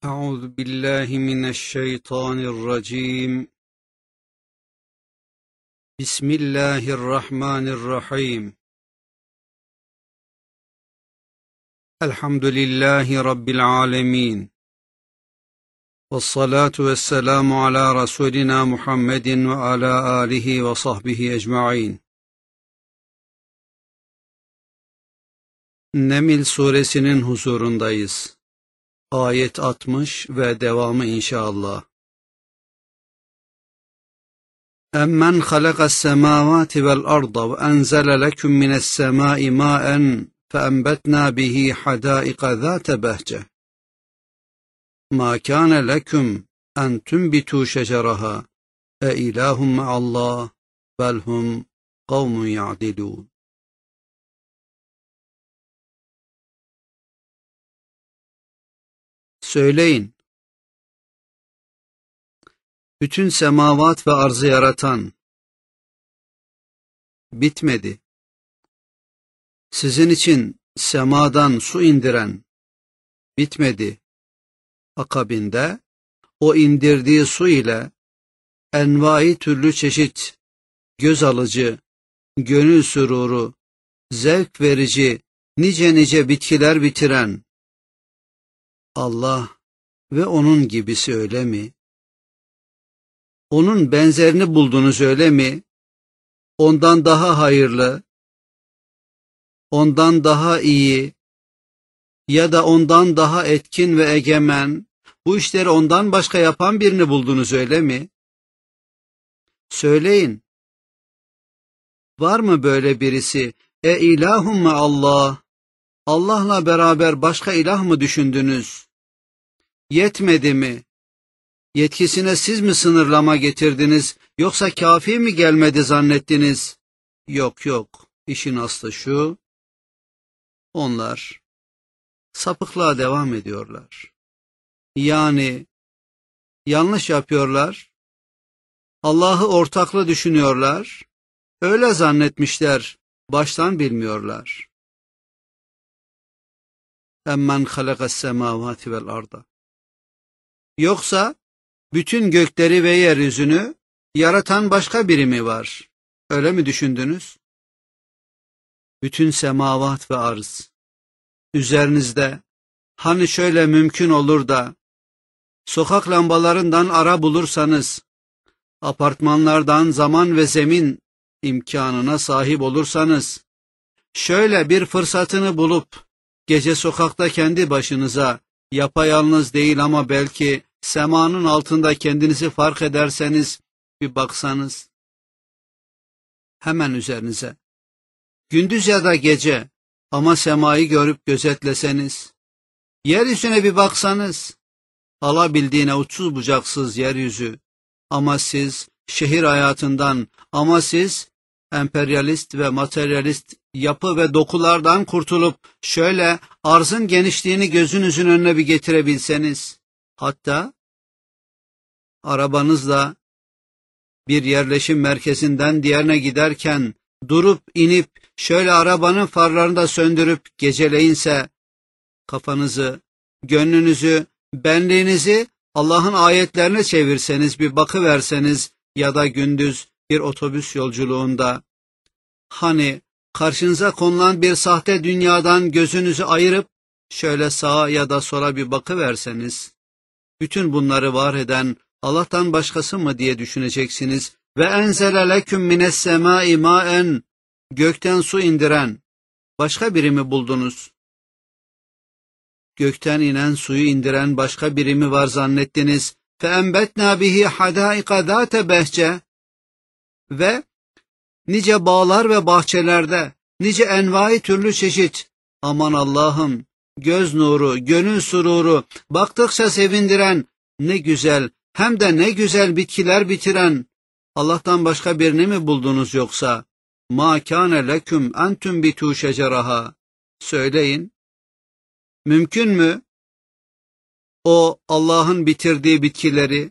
أعوذ بالله من الشيطان الرجيم. بسم الله الرحمن الرحيم. الحمد لله رب العالمين، والصلاة والسلام على رسولنا محمد وعلى آله وصحبه أجمعين. Neml suresinin huzurundayız. Ayet 60 ve devamı inşallah. Emmen halakas semavati vel arda ve enzele leküm mines semai ma'en feenbetna bihi hadaiqa zate behce. Ma kâne leküm en tünbitu şeceraha e ilahum ma'allah bel hum kavmun ya'dilûn. Söyleyin, bütün semavat ve arzı yaratan, bitmedi. Sizin için semadan su indiren, bitmedi. Akabinde, o indirdiği su ile, envai türlü çeşit, göz alıcı, gönül süruru, zevk verici, nice bitkiler bitiren, Allah ve onun gibisi öyle mi? Onun benzerini buldunuz öyle mi? Ondan daha hayırlı, ondan daha iyi ya da ondan daha etkin ve egemen, bu işleri ondan başka yapan birini buldunuz öyle mi? Söyleyin, var mı böyle birisi? E ilahum Allah, Allah'la beraber başka ilah mı düşündünüz? Yetmedi mi? Yetkisine siz mi sınırlama getirdiniz, yoksa kafi mi gelmedi zannettiniz? Yok, işin aslı şu, onlar sapıklığa devam ediyorlar. Yani yanlış yapıyorlar, Allah'ı ortaklı düşünüyorlar, öyle zannetmişler, baştan bilmiyorlar. Emmen halakas semavati vel arda. Yoksa bütün gökleri ve yeryüzünü yaratan başka biri mi var? Öyle mi düşündünüz? Bütün semavat ve arz üzerinizde, hani şöyle mümkün olur da sokak lambalarından ara bulursanız, apartmanlardan zaman ve zemin imkanına sahip olursanız, şöyle bir fırsatını bulup gece sokakta kendi başınıza, yapayalnız değil ama belki semanın altında kendinizi fark ederseniz, bir baksanız, hemen üzerinize, gündüz ya da gece ama semayı görüp gözetleseniz, yeryüzüne bir baksanız, alabildiğine uçsuz bucaksız yeryüzü, ama siz şehir hayatından, ama siz emperyalist ve materyalist yapı ve dokulardan kurtulup şöyle arzın genişliğini gözünüzün önüne bir getirebilseniz, hatta arabanızla bir yerleşim merkezinden diğerine giderken durup inip şöyle arabanın farlarını da söndürüp geceleyinse kafanızı, gönlünüzü, benliğinizi Allah'ın ayetlerine çevirseniz, bir bakıverseniz ya da gündüz bir otobüs yolculuğunda, hani karşınıza konulan bir sahte dünyadan gözünüzü ayırıp şöyle sağa ya da sola bir bakıverseniz, bütün bunları var eden Allah'tan başkası mı diye düşüneceksiniz. Ve enzele leküm mines semai ma'en, gökten su indiren başka biri mi buldunuz? Gökten inen suyu indiren başka biri mi var zannettiniz? Feenbetna bihi hadaiqa zate behce, ve nice bağlar ve bahçelerde, nice envai türlü çeşit, aman Allah'ım, göz nuru, gönül sururu, baktıkça sevindiren, ne güzel, hem de ne güzel bitkiler bitiren, Allah'tan başka birini mi buldunuz yoksa? Ma kâne leküm en tünbitu şeceraha. Söyleyin, mümkün mü? O Allah'ın bitirdiği bitkileri,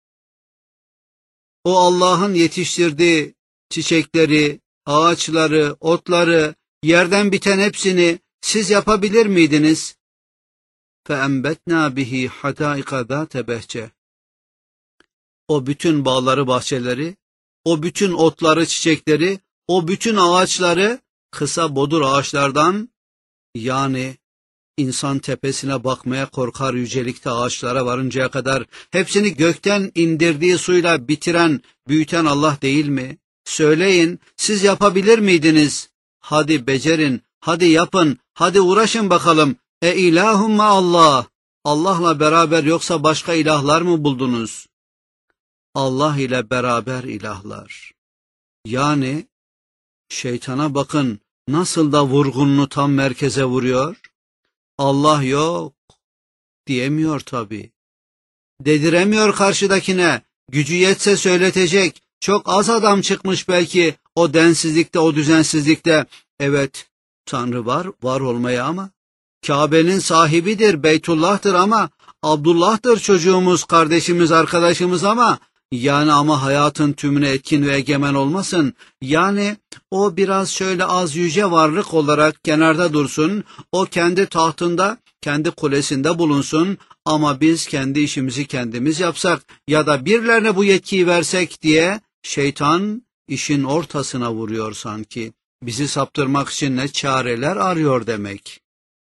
o Allah'ın yetiştirdiği çiçekleri, ağaçları, otları, yerden biten hepsini siz yapabilir miydiniz? فَاَنْبَتْنَا بِهِ حَدَائِقَ ذَاتَ بَهْجَةٍ. O bütün bağları, bahçeleri, o bütün otları, çiçekleri, o bütün ağaçları kısa bodur ağaçlardan, yani İnsan tepesine bakmaya korkar yücelikte ağaçlara varıncaya kadar, hepsini gökten indirdiği suyla bitiren, büyüten Allah değil mi? Söyleyin, siz yapabilir miydiniz? Hadi becerin, hadi yapın, hadi uğraşın bakalım. İlahum Allah. Allah'la beraber yoksa başka ilahlar mı buldunuz? Allah ile beraber ilahlar. Yani şeytana bakın, nasıl da vurgununu tam merkeze vuruyor. Allah yok diyemiyor tabii. Dediremiyor karşıdakine. Gücü yetse söyletecek. Çok az adam çıkmış belki o densizlikte, o düzensizlikte. Evet, Tanrı var, var olmaya ama. Kabe'nin sahibidir, Beytullah'tır ama. Abdullah'tır çocuğumuz, kardeşimiz, arkadaşımız ama. Yani ama hayatın tümüne etkin ve egemen olmasın. Yani o biraz şöyle az yüce varlık olarak kenarda dursun. O kendi tahtında, kendi kulesinde bulunsun. Ama biz kendi işimizi kendimiz yapsak ya da birilerine bu yetkiyi versek diye şeytan işin ortasına vuruyor sanki. Bizi saptırmak için ne çareler arıyor demek.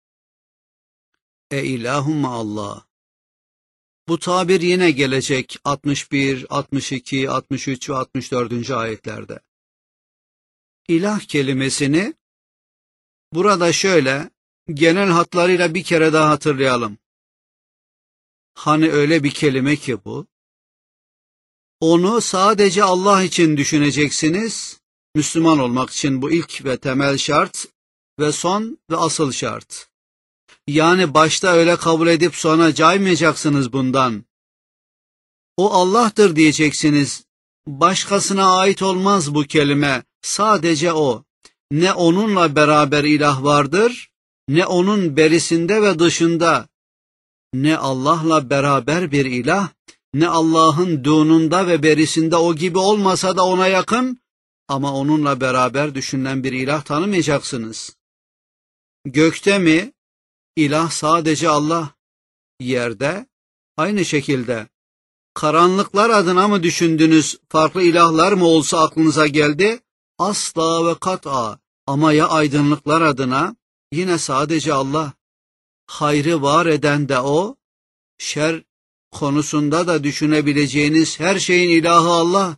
İlahum Allah. Bu tabir yine gelecek 61, 62, 63 ve 64. ayetlerde. İlah kelimesini burada şöyle genel hatlarıyla bir kere daha hatırlayalım. Hani öyle bir kelime ki bu. Onu sadece Allah için düşüneceksiniz. Müslüman olmak için bu ilk ve temel şart ve son ve asıl şart. Yani başta öyle kabul edip sonra caymayacaksınız bundan. O Allah'tır diyeceksiniz. Başkasına ait olmaz bu kelime. Sadece o. Ne onunla beraber ilah vardır, ne onun berisinde ve dışında. Ne Allah'la beraber bir ilah, ne Allah'ın dununda ve berisinde o gibi olmasa da ona yakın, ama onunla beraber düşünülen bir ilah tanımayacaksınız. Gökte mi? İlah sadece Allah. Yerde? Aynı şekilde. Karanlıklar adına mı düşündünüz, farklı ilahlar mı olsa aklınıza geldi? Asla ve kat'a. Ama ya aydınlıklar adına? Yine sadece Allah. Hayrı var eden de O, şer konusunda da düşünebileceğiniz her şeyin ilahı Allah.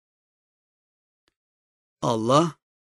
Allah,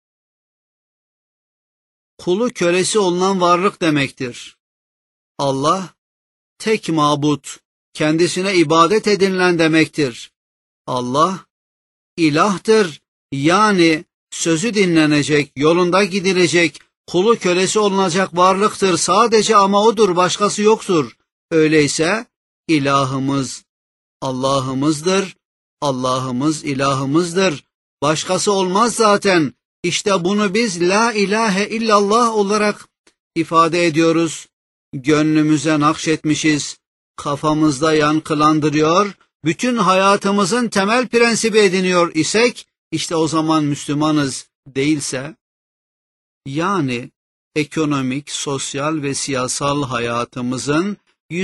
kulu kölesi olunan varlık demektir. Allah, tek mabut, kendisine ibadet edinilen demektir. Allah, ilahtır, yani sözü dinlenecek, yolunda gidilecek, kulu kölesi olunacak varlıktır sadece, ama O'dur, başkası yoktur. Öyleyse ilahımız Allah'ımızdır, Allah'ımız ilahımızdır. Başkası olmaz zaten. İşte bunu biz la ilahe illallah olarak ifade ediyoruz. Gönlümüze nakşetmişiz, kafamızda yankılandırıyor, bütün hayatımızın temel prensibi ediniyor isek, işte o zaman Müslümanız. Değilse, yani ekonomik, sosyal ve siyasal hayatımızın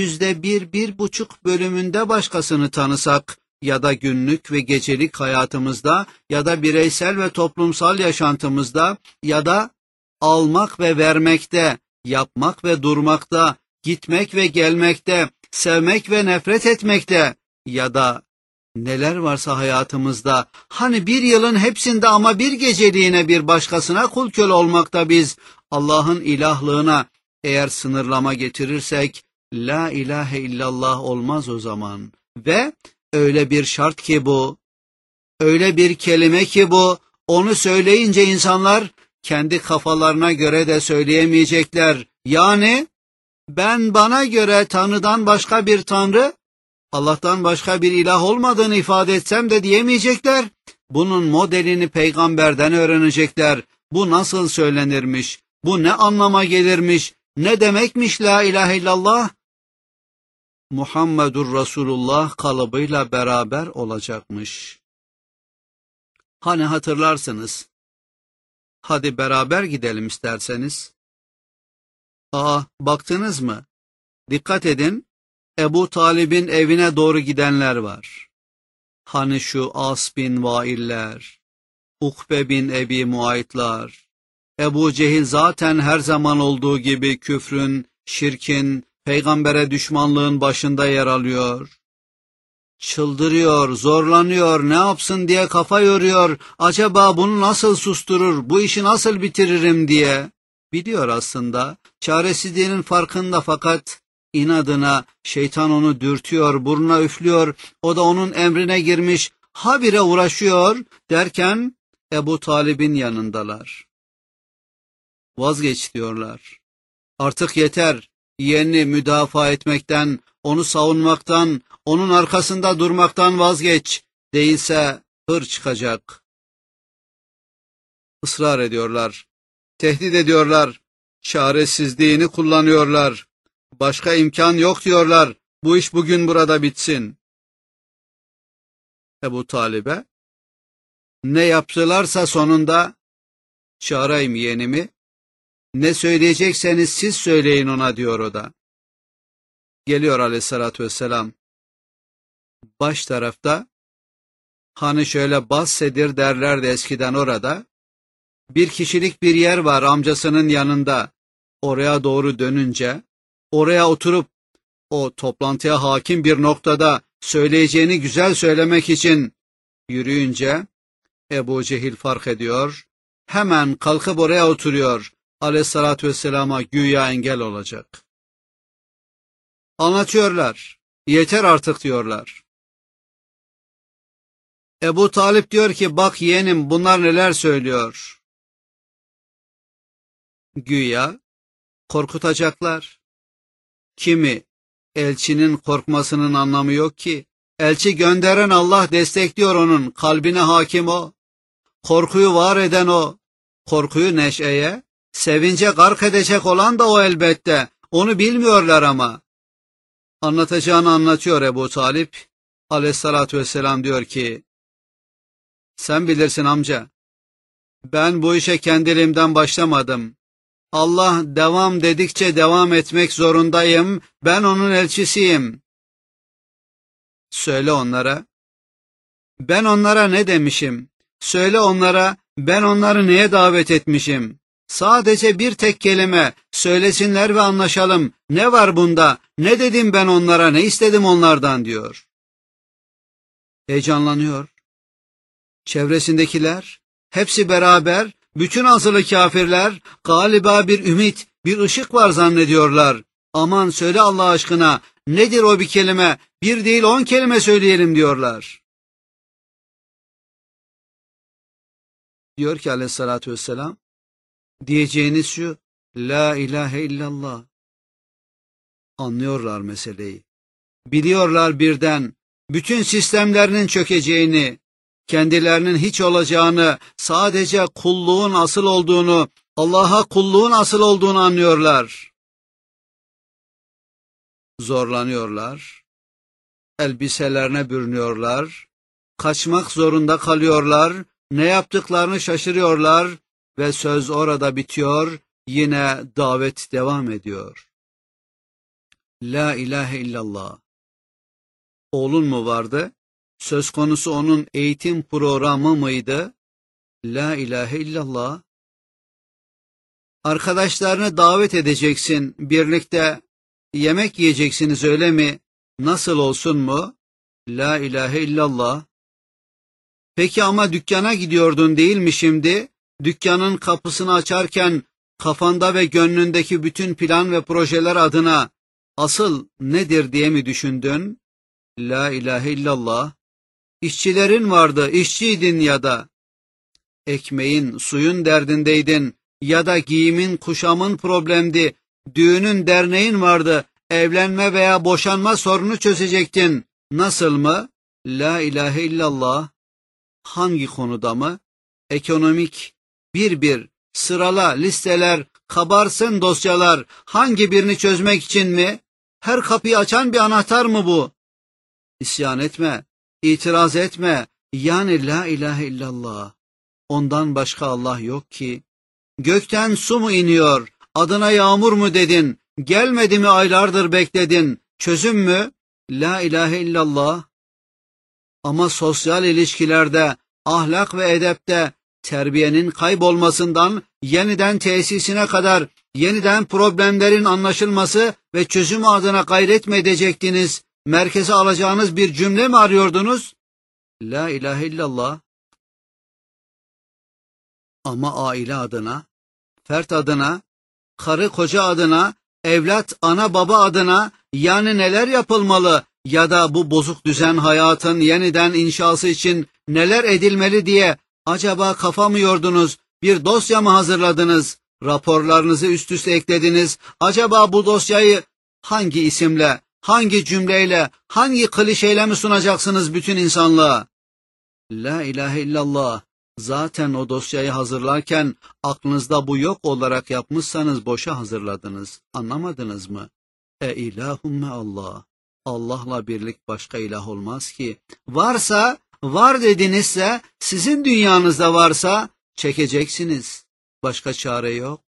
%1-1,5 bölümünde başkasını tanısak ya da günlük ve gecelik hayatımızda ya da bireysel ve toplumsal yaşantımızda ya da almak ve vermekte, yapmak ve durmakta, gitmek ve gelmekte, sevmek ve nefret etmekte ya da neler varsa hayatımızda, hani bir yılın hepsinde ama bir geceliğine bir başkasına kul köle olmakta biz Allah'ın ilahlığına eğer sınırlama getirirsek, la ilahe illallah olmaz o zaman. Ve öyle bir şart ki bu, öyle bir kelime ki bu, onu söyleyince insanlar kendi kafalarına göre de söyleyemeyecekler. Yani ben bana göre Tanrı'dan başka bir Tanrı, Allah'tan başka bir ilah olmadığını ifade etsem de diyemeyecekler. Bunun modelini peygamberden öğrenecekler. Bu nasıl söylenirmiş? Bu ne anlama gelirmiş? Ne demekmiş la ilahe illallah? Muhammedur Resulullah kalıbıyla beraber olacakmış. Hani hatırlarsınız? Hadi beraber gidelim isterseniz. Baktınız mı? Dikkat edin, Ebu Talib'in evine doğru gidenler var. Hani şu As bin Vailler, Ukbe bin Ebi Muaytlar, Ebu Cehil zaten her zaman olduğu gibi küfrün, şirkin, peygambere düşmanlığın başında yer alıyor. Çıldırıyor, zorlanıyor, ne yapsın diye kafa yoruyor, acaba bunu nasıl susturur, bu işi nasıl bitiririm diye. Biliyor aslında, çaresizliğinin farkında fakat inadına şeytan onu dürtüyor, burnuna üflüyor, o da onun emrine girmiş, habire uğraşıyor derken Ebu Talib'in yanındalar. Vazgeç diyorlar. Artık yeter, yeğenini müdafaa etmekten, onu savunmaktan, onun arkasında durmaktan vazgeç, değilse hır çıkacak. Israr ediyorlar, tehdit ediyorlar, çaresizliğini kullanıyorlar, başka imkan yok diyorlar, bu iş bugün burada bitsin. Ebu Talib'e, ne yaptılarsa sonunda, çağırayım yeğenimi, ne söyleyecekseniz siz söyleyin ona diyor o da. Geliyor aleyhissalatü vesselam. Baş tarafta, hani şöyle bahsedir derlerdi eskiden orada, bir kişilik bir yer var amcasının yanında. Oraya doğru dönünce, oraya oturup o toplantıya hakim bir noktada söyleyeceğini güzel söylemek için yürüyünce Ebu Cehil fark ediyor, hemen kalkıp oraya oturuyor. Aleyhissalatü vesselama güya engel olacak. Anlatıyorlar, yeter artık diyorlar. Ebu Talip diyor ki, bak yeğenim bunlar neler söylüyor. Güya korkutacaklar. Kimi? Elçinin korkmasının anlamı yok ki. Elçi gönderen Allah destekliyor onun, kalbine hakim o. Korkuyu var eden o. Korkuyu neşeye, sevince gark edecek olan da o elbette. Onu bilmiyorlar ama. Anlatacağını anlatıyor Ebu Talip. Aleyhissalatü vesselam diyor ki, sen bilirsin amca. Ben bu işe kendiliğimden başlamadım. Allah devam dedikçe devam etmek zorundayım. Ben onun elçisiyim. Söyle onlara. Ben onlara ne demişim? Söyle onlara, ben onları neye davet etmişim? Sadece bir tek kelime, söylesinler ve anlaşalım. Ne var bunda? Ne dedim ben onlara, ne istedim onlardan diyor. Heyecanlanıyor. Çevresindekiler, hepsi beraber, bütün azılı kafirler, galiba bir ümit, bir ışık var zannediyorlar. Aman söyle Allah aşkına, nedir o bir kelime, bir değil 10 kelime söyleyelim diyorlar. Diyor ki aleyhissalatü vesselam, diyeceğiniz şu, la ilahe illallah. Anlıyorlar meseleyi. Biliyorlar birden, bütün sistemlerinin çökeceğini, kendilerinin hiç olacağını, sadece kulluğun asıl olduğunu, Allah'a kulluğun asıl olduğunu anlıyorlar. Zorlanıyorlar, elbiselerine bürünüyorlar, kaçmak zorunda kalıyorlar, ne yaptıklarını şaşırıyorlar ve söz orada bitiyor, yine davet devam ediyor. La ilahe illallah. Oğlun mu vardı? Söz konusu onun eğitim programı mıydı? La ilahe illallah. Arkadaşlarını davet edeceksin, birlikte yemek yiyeceksiniz öyle mi? Nasıl olsun mu? La ilahe illallah. Peki ama dükkana gidiyordun değil mi şimdi? Dükkanın kapısını açarken kafanda ve gönlündeki bütün plan ve projeler adına asıl nedir diye mi düşündün? La ilahe illallah. İşçilerin vardı, işçiydin ya da ekmeğin, suyun derdindeydin ya da giyimin, kuşamın problemdi, düğünün, derneğin vardı, evlenme veya boşanma sorunu çözecektin. Nasıl mı? La ilahe illallah. Hangi konuda mı? Ekonomik, bir sırala, listeler, kabarsın dosyalar, hangi birini çözmek için mi? Her kapıyı açan bir anahtar mı bu? İsyan etme, itiraz etme, yani la ilahe illallah. Ondan başka Allah yok ki. Gökten su mu iniyor, adına yağmur mu dedin, Gelmedi mi aylardır bekledin? Çözüm mü? La ilahe illallah. Ama sosyal ilişkilerde, ahlak ve edepte terbiyenin kaybolmasından yeniden tesisine kadar yeniden problemlerin anlaşılması ve çözümü adına gayret mi edecektiniz? Merkeze alacağınız bir cümle mi arıyordunuz? La ilahe illallah. Ama aile adına, fert adına, karı koca adına, evlat ana baba adına yani neler yapılmalı ya da bu bozuk düzen hayatın yeniden inşası için neler edilmeli diye acaba kafa mı yordunuz, bir dosya mı hazırladınız, raporlarınızı üst üste eklediniz, acaba bu dosyayı hangi isimle, hangi cümleyle, hangi klişeyle mi sunacaksınız bütün insanlığa? La ilahe illallah. Zaten o dosyayı hazırlarken aklınızda bu yok olarak yapmışsanız boşa hazırladınız. Anlamadınız mı? İlahumme Allah. Allah'la birlik başka ilah olmaz ki. Varsa, var dedinizse, sizin dünyanızda varsa çekeceksiniz. Başka çare yok.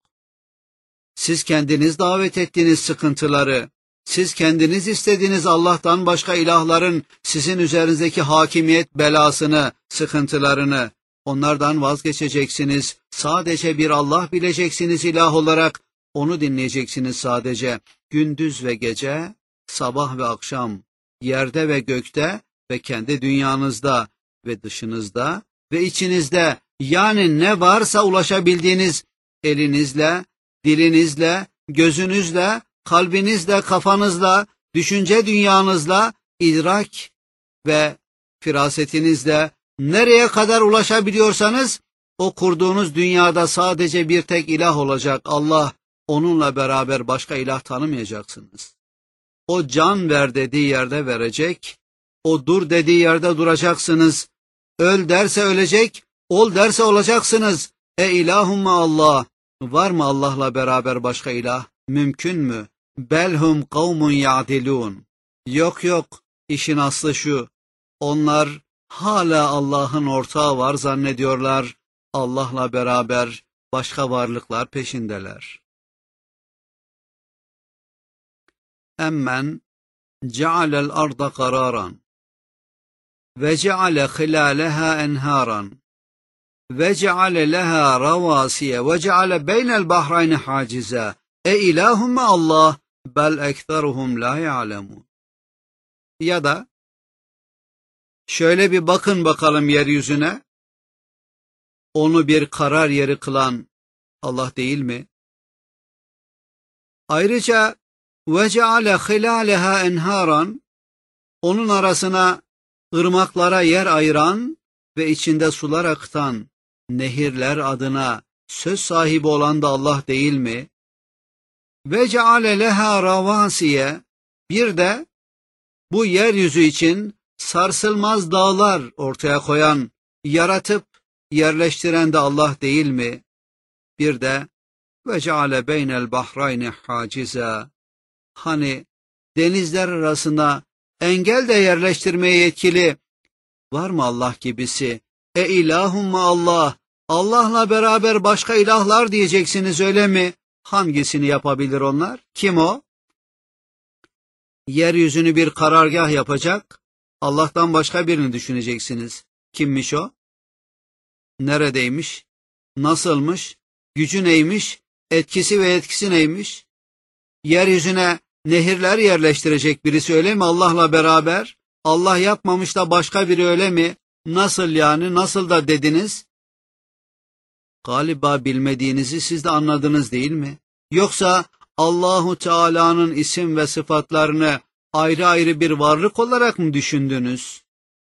Siz kendiniz davet ettiğiniz sıkıntıları, siz kendiniz istediğiniz Allah'tan başka ilahların sizin üzerinizdeki hakimiyet belasını, sıkıntılarını, onlardan vazgeçeceksiniz. Sadece bir Allah bileceksiniz ilah olarak. Onu dinleyeceksiniz sadece. Gündüz ve gece, sabah ve akşam, yerde ve gökte ve kendi dünyanızda ve dışınızda ve içinizde, yani ne varsa ulaşabildiğiniz elinizle, dilinizle, gözünüzle, kalbinizle, kafanızla, düşünce dünyanızla, idrak ve firasetinizle nereye kadar ulaşabiliyorsanız o kurduğunuz dünyada sadece bir tek ilah olacak Allah. Onunla beraber başka ilah tanımayacaksınız. O can ver dediği yerde verecek, o dur dediği yerde duracaksınız. Öl derse ölecek, ol derse olacaksınız. İlahumme Allah. Var mı Allah'la beraber başka ilah? Mümkün mü? Belhum kavmun ya'dilun. Yok yok, işin aslı şu. Onlar hala Allah'ın ortağı var zannediyorlar. Allah'la beraber başka varlıklar peşindeler. Emmen cealel arda kararan ve ceale hilaleha enharan ve ceale leha ravasiye ve ceale beynel bahrayni hacize. İlahumme Allah bel ekseruhum la ya'lemun. Ya da şöyle bir bakın bakalım yeryüzüne. Onu bir karar yeri kılan Allah değil mi? Ayrıca ve ceale hilaleha enharan, onun arasına ırmaklara yer ayıran ve içinde sular akıtan nehirler adına söz sahibi olan da Allah değil mi? Ve ceale leha ravasiye, bir de bu yeryüzü için sarsılmaz dağlar ortaya koyan, yaratıp yerleştiren de Allah değil mi? Bir de ve ceale beynel bahrayni hacize, hani denizler arasına engel de yerleştirmeye yetkili var mı Allah gibisi? İlahumme Allah. Allah'la beraber başka ilahlar diyeceksiniz öyle mi? Hangisini yapabilir onlar? Kim o? Yeryüzünü bir karargah yapacak, Allah'tan başka birini düşüneceksiniz. Kimmiş o? Neredeymiş? Nasılmış? Gücü neymiş? Etkisi ve etkisi neymiş? Yeryüzüne nehirler yerleştirecek birisi öyle mi Allah'la beraber? Allah yapmamış da başka biri öyle mi? Nasıl yani? Nasıl da dediniz? Galiba bilmediğinizi siz de anladınız değil mi? Yoksa Allahu Teala'nın isim ve sıfatlarını ayrı ayrı bir varlık olarak mı düşündünüz?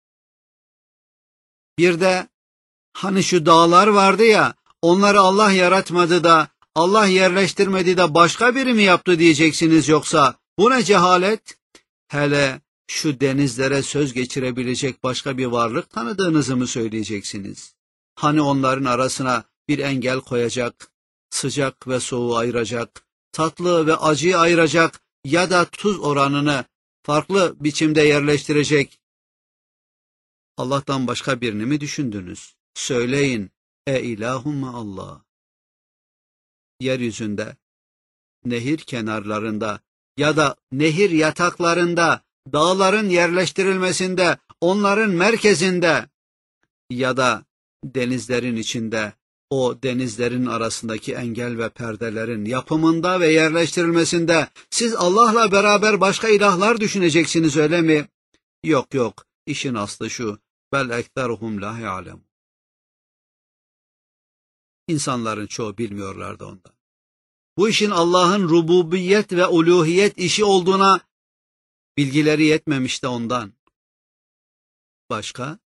Bir de hani şu dağlar vardı ya, onları Allah yaratmadı da, Allah yerleştirmedi de başka biri mi yaptı diyeceksiniz yoksa? Bu ne cehalet? Hele şu denizlere söz geçirebilecek başka bir varlık tanıdığınızı mı söyleyeceksiniz? Hani onların arasına bir engel koyacak, sıcak ve soğuğu ayıracak, tatlı ve acıyı ayıracak ya da tuz oranını farklı biçimde yerleştirecek Allah'tan başka birini mi düşündünüz? Söyleyin, ilahumme Allah. Yeryüzünde nehir kenarlarında ya da nehir yataklarında, dağların yerleştirilmesinde, onların merkezinde ya da denizlerin içinde, o denizlerin arasındaki engel ve perdelerin yapımında ve yerleştirilmesinde siz Allah'la beraber başka ilahlar düşüneceksiniz, öyle mi? Yok yok, işin aslı şu. Bel ekteruhum la ya'lem. İnsanların çoğu bilmiyorlardı ondan. Bu işin Allah'ın rububiyet ve uluhiyet işi olduğuna bilgileri yetmemişti ondan. Başka?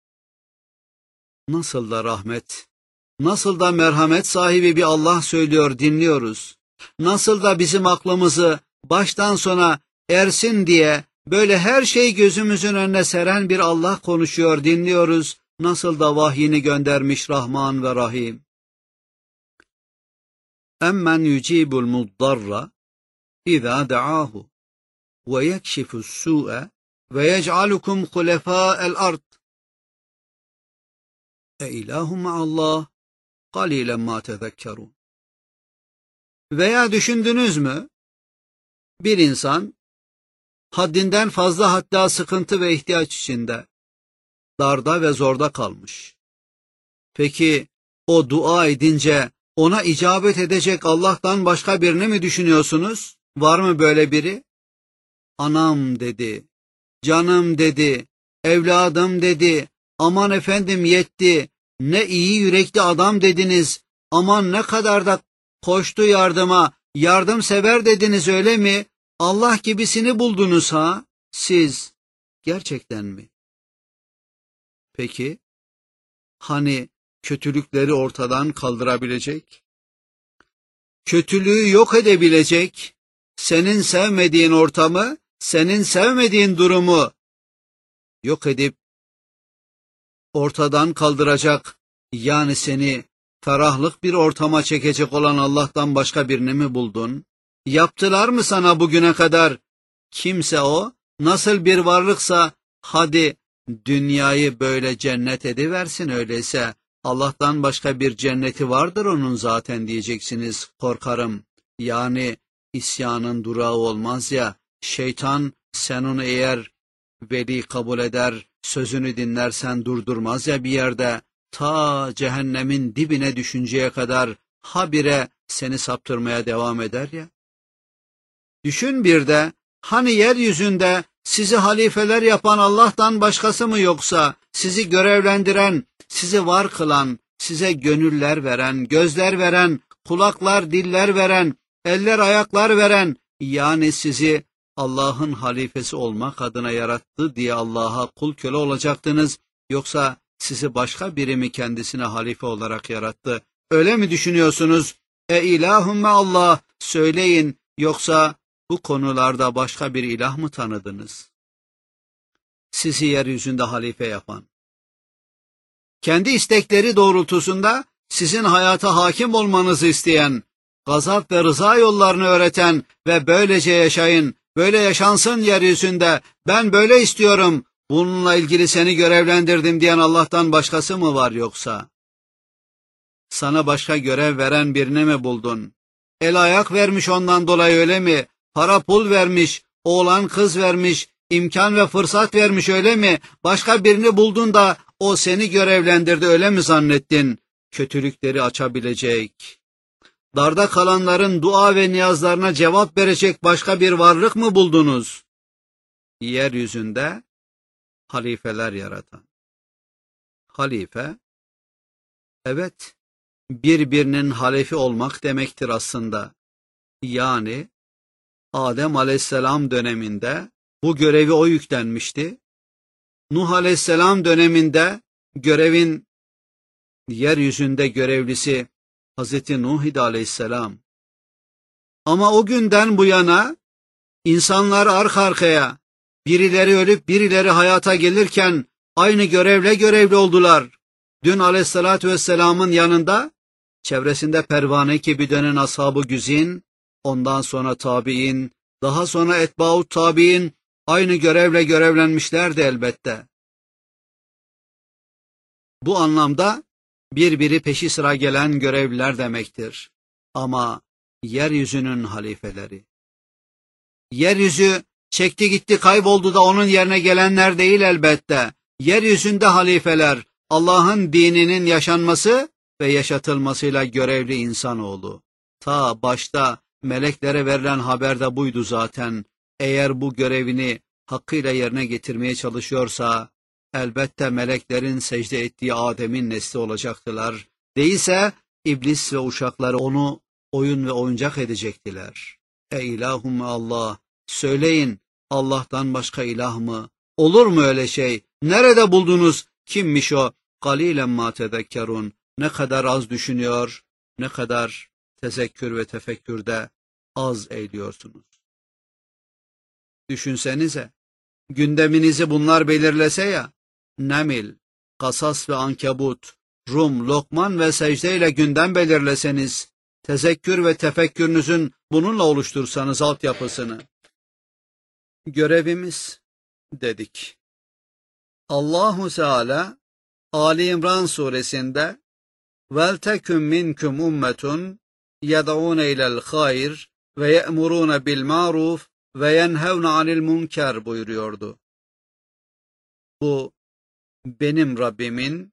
Nasıl da rahmet, nasıl da merhamet sahibi bir Allah söylüyor, dinliyoruz. Nasıl da bizim aklımızı baştan sona ersin diye böyle her şey gözümüzün önüne seren bir Allah konuşuyor, dinliyoruz. Nasıl da vahyini göndermiş Rahman ve Rahim. Emmen yucibul muddarra izâ da'âhu ve yekşifus su'e ve yec'alukum hulefâ'el ard. İlahu ma'allah qalilen ma tezekkerun. Veya düşündünüz mü? Bir insan haddinden fazla, hatta sıkıntı ve ihtiyaç içinde, darda ve zorda kalmış. Peki o dua edince ona icabet edecek Allah'tan başka birini mi düşünüyorsunuz? Var mı böyle biri? Anam dedi, canım dedi, evladım dedi, aman efendim yetti, ne iyi yürekli adam dediniz, aman ne kadar da koştu yardıma, yardımsever dediniz, öyle mi? Allah gibisini buldunuz ha? Siz, gerçekten mi? Peki, hani kötülükleri ortadan kaldırabilecek, kötülüğü yok edebilecek, senin sevmediğin ortamı, senin sevmediğin durumu yok edip ortadan kaldıracak, yani seni ferahlık bir ortama çekecek olan Allah'tan başka birini mi buldun? Yaptılar mı sana bugüne kadar? Kimse o, nasıl bir varlıksa, hadi dünyayı böyle cennet ediversin öyleyse, Allah'tan başka bir cenneti vardır onun zaten diyeceksiniz, korkarım. Yani isyanın durağı olmaz ya, şeytan sen onu eğer veli kabul eder, sözünü dinlersen durdurmaz ya bir yerde, ta cehennemin dibine düşünceye kadar habire seni saptırmaya devam eder ya. Düşün bir de, hani yeryüzünde sizi halifeler yapan Allah'tan başkası mı yoksa, sizi görevlendiren, sizi var kılan, size gönüller veren, gözler veren, kulaklar, diller veren, eller, ayaklar veren, yani sizi Allah'ın halifesi olmak adına yarattı diye Allah'a kul köle olacaktınız, yoksa sizi başka biri mi kendisine halife olarak yarattı? Öyle mi düşünüyorsunuz? İlahumme Allah, söyleyin, yoksa bu konularda başka bir ilah mı tanıdınız? Sizi yeryüzünde halife yapan, kendi istekleri doğrultusunda sizin hayata hakim olmanızı isteyen, gazap ve rıza yollarını öğreten ve böylece yaşayın, böyle yaşansın yeryüzünde, ben böyle istiyorum, bununla ilgili seni görevlendirdim diyen Allah'tan başkası mı var yoksa? Sana başka görev veren birini mi buldun? El ayak vermiş ondan dolayı, öyle mi? Para pul vermiş, oğlan kız vermiş, imkan ve fırsat vermiş, öyle mi? Başka birini buldun da o seni görevlendirdi, öyle mi zannettin? Kötülükleri açabilecek, darda kalanların dua ve niyazlarına cevap verecek başka bir varlık mı buldunuz? Yeryüzünde halifeler yaratan. Halife, evet, birbirinin halifi olmak demektir aslında. Yani Adem Aleyhisselam döneminde bu görevi o yüklenmişti. Nuh Aleyhisselam döneminde görevin yeryüzünde görevlisi Hazreti Nuh idi Aleyhisselam. Ama o günden bu yana insanlar arka arkaya, birileri ölüp birileri hayata gelirken aynı görevli oldular. Dün Aleyhisselatü Vesselam'ın yanında, çevresinde pervane gibi dönen ashab-ı güzin, ondan sonra tabi'in, daha sonra etba'ut tabi'in aynı görevle görevlenmişlerdi elbette. Bu anlamda birbiri peşi sıra gelen görevliler demektir. Ama yeryüzünün halifeleri. Yeryüzü çekti gitti kayboldu da onun yerine gelenler değil elbette. Yeryüzünde halifeler, Allah'ın dininin yaşanması ve yaşatılmasıyla görevli insanoğlu. Ta başta meleklere verilen haber de buydu zaten. Eğer bu görevini hakkıyla yerine getirmeye çalışıyorsa, elbette meleklerin secde ettiği Adem'in nesli olacaktılar. Değilse iblis ve uşakları onu oyun ve oyuncak edecektiler. İlahum Allah, söyleyin, Allah'tan başka ilah mı? Olur mu öyle şey? Nerede buldunuz? Kimmiş o? Galilen ma tezekkerun. Ne kadar az düşünüyor, ne kadar tezekkür ve tefekkürde az eğiliyorsunuz. Düşünsenize, gündeminizi bunlar belirlese ya, Neml, Kasas ve Ankebut, Rum, Lokman ve secdeyle gündem belirleseniz, tezekkür ve tefekkürünüzün bununla oluştursanız altyapısını. Görevimiz dedik. Allahu Teala Ali İmran suresinde وَلْتَكُمْ مِنْكُمْ أُمَّةٌ يَدْعُونَ إِلَى الْخَيْرِ وَيَأْمُرُونَ بِالْمَعْرُوفِ وَيَنْهَوْنَ عَنِ الْمُنْكَرِ buyuruyordu. Bu benim Rabbimin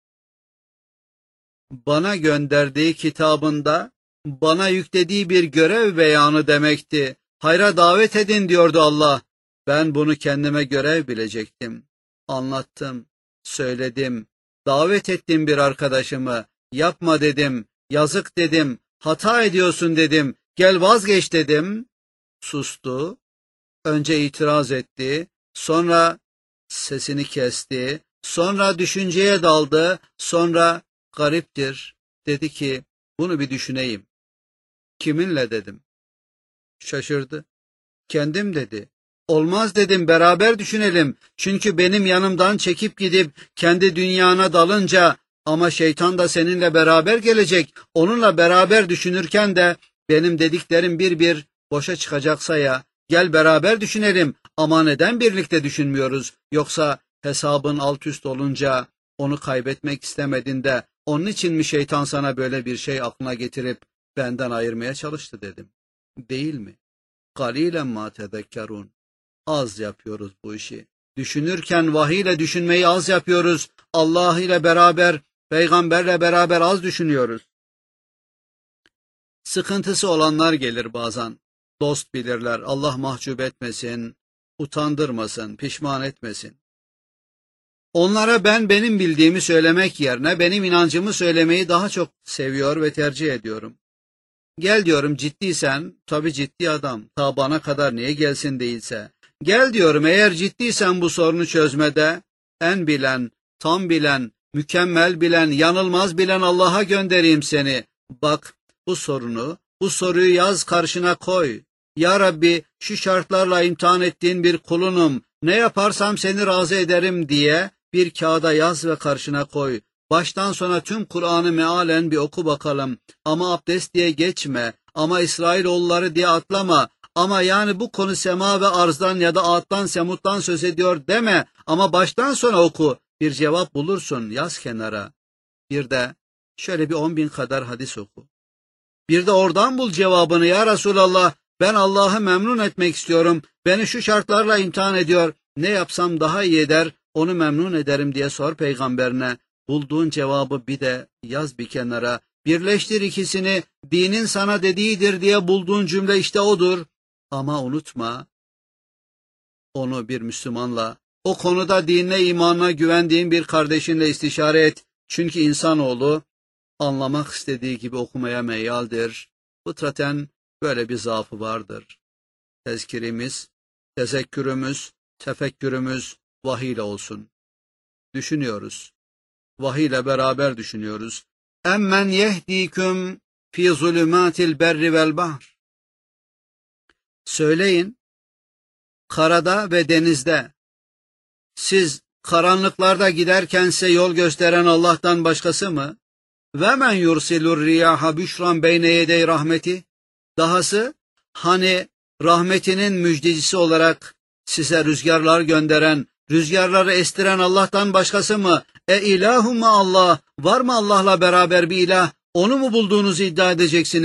bana gönderdiği kitabında bana yüklediği bir görev beyanı demekti. Hayra davet edin diyordu Allah. Ben bunu kendime görev bilecektim. Anlattım, söyledim, davet ettim bir arkadaşımı. Yapma dedim, yazık dedim, hata ediyorsun dedim, gel vazgeç dedim. Sustu, önce itiraz etti, sonra sesini kesti, sonra düşünceye daldı, sonra gariptir. Dedi ki, bunu bir düşüneyim. Kiminle dedim. Şaşırdı. Kendim dedi. Olmaz dedim, beraber düşünelim. Çünkü benim yanımdan çekip gidip kendi dünyana dalınca ama şeytan da seninle beraber gelecek. Onunla beraber düşünürken de benim dediklerim bir bir boşa çıkacaksa ya, gel beraber düşünelim. Ama neden birlikte düşünmüyoruz? Yoksa hesabın alt üst olunca onu kaybetmek istemedin de onun için mi şeytan sana böyle bir şey aklına getirip benden ayırmaya çalıştı dedim. Değil mi? Galilen ma tezekkerun. Az yapıyoruz bu işi. Düşünürken vahiy ile düşünmeyi az yapıyoruz. Allah ile beraber, peygamberle beraber az düşünüyoruz. Sıkıntısı olanlar gelir bazen. Dost bilirler. Allah mahcup etmesin, utandırmasın, pişman etmesin. Onlara ben benim bildiğimi söylemek yerine benim inancımı söylemeyi daha çok seviyor ve tercih ediyorum. Gel diyorum ciddiysen, tabii ciddi adam, ta bana kadar niye gelsin değilse. Gel diyorum eğer ciddiysen bu sorunu çözmede, en bilen, tam bilen, mükemmel bilen, yanılmaz bilen Allah'a göndereyim seni. Bak bu soruyu yaz karşına koy. Ya Rabbi şu şartlarla imtihan ettiğin bir kulunum, ne yaparsam seni razı ederim diye bir kağıda yaz ve karşına koy. Baştan sona tüm Kur'an'ı mealen bir oku bakalım. Ama abdest diye geçme. Ama İsrailoğulları diye atlama. Ama yani bu konu sema ve arzdan ya da attan semuttan söz ediyor deme. Ama baştan sona oku. Bir cevap bulursun. Yaz kenara. Bir de şöyle bir 10.000 kadar hadis oku. Bir de oradan bul cevabını. Ya Resulallah, ben Allah'ı memnun etmek istiyorum. Beni şu şartlarla imtihan ediyor. Ne yapsam daha iyi eder, onu memnun ederim diye sor peygamberine. Bulduğun cevabı bir de yaz bir kenara. Birleştir ikisini, dinin sana dediğidir diye bulduğun cümle işte odur. Ama unutma, onu bir Müslümanla, o konuda dinine, imanına güvendiğin bir kardeşinle istişare et. Çünkü insanoğlu anlamak istediği gibi okumaya meyyaldir. Fıtraten böyle bir zaafı vardır. Tezkirimiz, tezekkürümüz, tefekkürümüz vahiy ile olsun. Düşünüyoruz. Vahiy ile beraber düşünüyoruz. Emmen yehdiküm fi zulümatil berri vel bahr. Söyleyin, karada ve denizde, siz karanlıklarda giderken size yol gösteren Allah'tan başkası mı? Ve men yursilur riyaha büşran beyne yedey rahmeti. Dahası, hani rahmetinin müjdecisi olarak size rüzgarlar gönderen, rüzgarları estiren Allah'tan başkası mı? İlahum Allah, var mı Allah'la beraber bir ilah? Onu mu bulduğunuzu iddia edeceksiniz?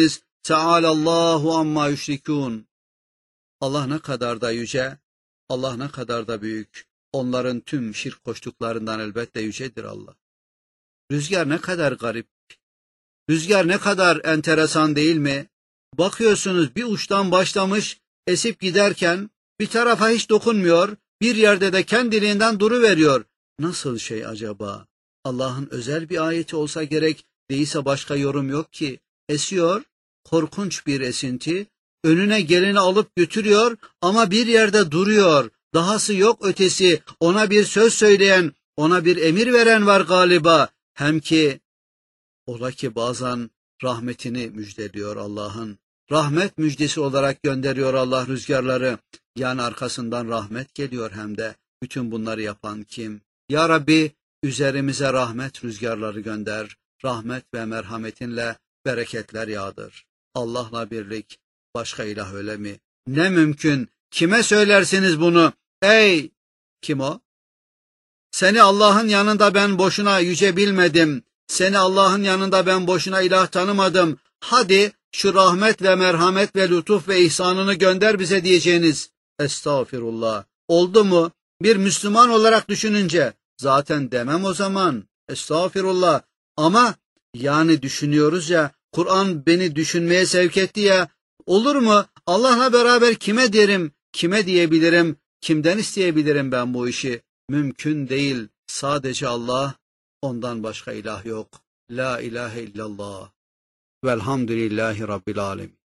Teâlallâhu amma yüşrikûn. Allah ne kadar da yüce, Allah ne kadar da büyük. Onların tüm şirk koştuklarından elbette yücedir Allah. Rüzgar ne kadar garip, rüzgar ne kadar enteresan değil mi? Bakıyorsunuz bir uçtan başlamış, esip giderken bir tarafa hiç dokunmuyor, bir yerde de kendiliğinden duruveriyor. Nasıl şey acaba? Allah'ın özel bir ayeti olsa gerek, değilse başka yorum yok ki. Esiyor, korkunç bir esinti, önüne geleni alıp götürüyor ama bir yerde duruyor. Dahası yok ötesi, ona bir söz söyleyen, ona bir emir veren var galiba. Hem ki, ola ki bazen rahmetini müjdeliyor Allah'ın. Rahmet müjdesi olarak gönderiyor Allah rüzgarları. Yani arkasından rahmet geliyor hem de. Bütün bunları yapan kim? Ya Rabbi, üzerimize rahmet rüzgarları gönder. Rahmet ve merhametinle bereketler yağdır. Allah'la birlik, başka ilah öyle mi? Ne mümkün? Kime söylersiniz bunu? Ey! Kim o? Seni Allah'ın yanında ben boşuna yüce bilmedim. Seni Allah'ın yanında ben boşuna ilah tanımadım. Hadi şu rahmet ve merhamet ve lütuf ve ihsanını gönder bize diyeceğiniz. Estağfirullah. Oldu mu? Bir Müslüman olarak düşününce zaten demem o zaman. Estağfirullah. Ama yani düşünüyoruz ya, Kur'an beni düşünmeye sevk etti ya. Olur mu? Allah'la beraber kime derim? Kime diyebilirim? Kimden isteyebilirim ben bu işi? Mümkün değil. Sadece Allah, ondan başka ilah yok. La ilahe illallah. Velhamdülillahi Rabbil alemin.